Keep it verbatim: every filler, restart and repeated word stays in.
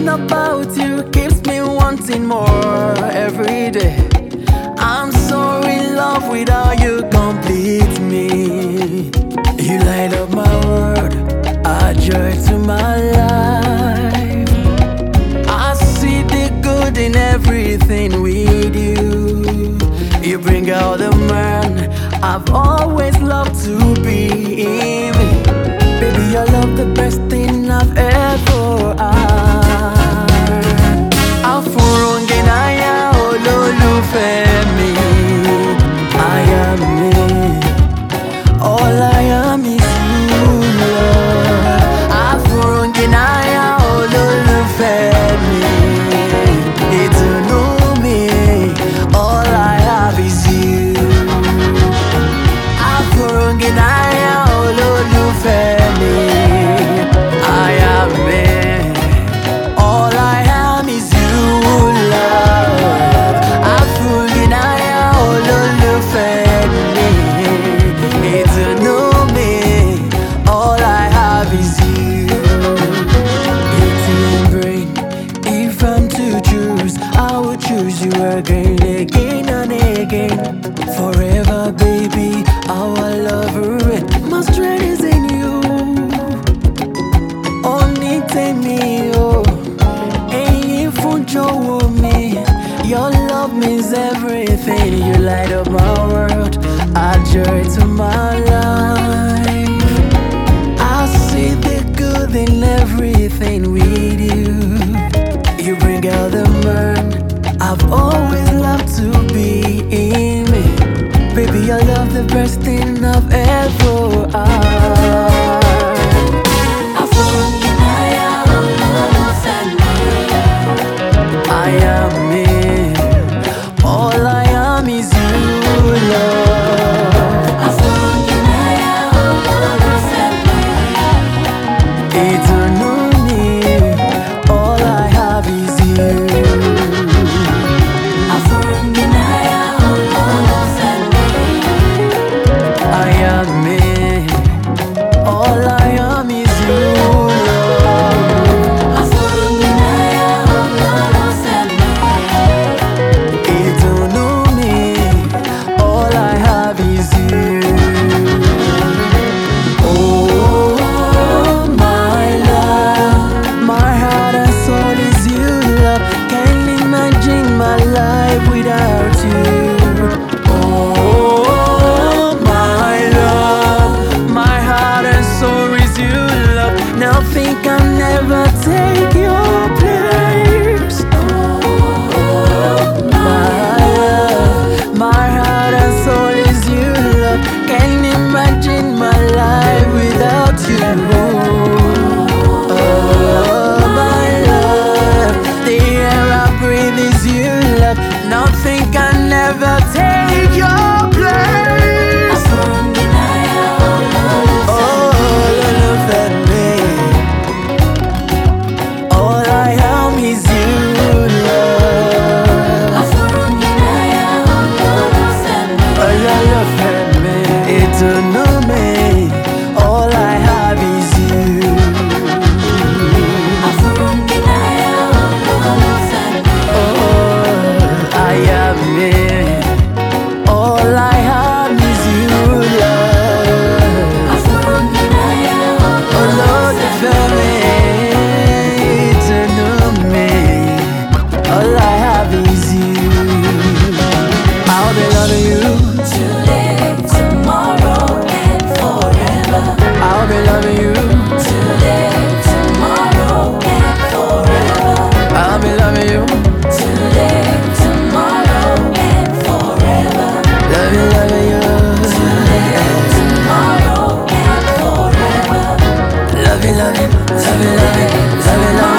Thinking about you keeps me wanting more every day. I'm so in love with how you complete me. You light up my world, a joy to my life. I see the good in everything we do. You bring out the man I've always loved to be. Baby, your love the best thing I've ever had. Afurungi naya olólùfẹ́ mi. I am me. All I am is you, Lord. Afurungi naya olólùfẹ́ mi. Ìdùnnú mi. All I have is you. Afurungi naya olólùfẹ́ mi. I am me. All I am is you, Lord. Afurungi naya olólùfẹ́ mi. Ìdùnnú mi. All I have is you. It's in brain. If I'm to choose, I would choose you again, again and again. Forever, baby, our lover. My strength is in you. Only take me, oh. Ain't for joy me. Your love means everything. You light up my world, add joy to my life. I see the good in everything we do. You bring out the man I've always loved to be in me. Baby, your love the best thing I've ever had. Afurungi naya olólùfẹ́ mi. I am me. All I am is you, Lord. Afurungi naya olólùfẹ́ mi. Ìdùnnú mi. All I have is you. Afurungi naya olólùfẹ́ mi. I am me. All I am is you, Lord. Afurungi naya olólùfẹ́ mi. Ìdùnnú mi. All I have is you. Oh, my love, my heart and soul is you, love. Can't imagine my life without you. Oh, my love, my heart and soul is you, love. Nothing can ever take your place. My love, my heart and soul is you, love. Can't imagine my life without you. Oh, my love, the air I breathe is you, love. Nothing can ever take your place. Afurungi naya olólùfẹ́ Oh, love at me. All I am is you, love. Afurungi naya olólùfẹ́ mi. Oh, love at me. It's a no me. All I have is you. Afurungi naya olólùfẹ́ mi. Oh, I am me. All I have is you, love. Afurungi naya Oh, Lord, olólùfẹ́ mi. for me, it's a no me. All I have is you. I'll be loving you. Today, tomorrow, and forever. I'll be loving you. Today, tomorrow, and forever. I'll be loving you. Today, tomorrow, and forever. Love you, loving you. Today, tomorrow, and forever. Love you, love you, love you, love you, love you, love you.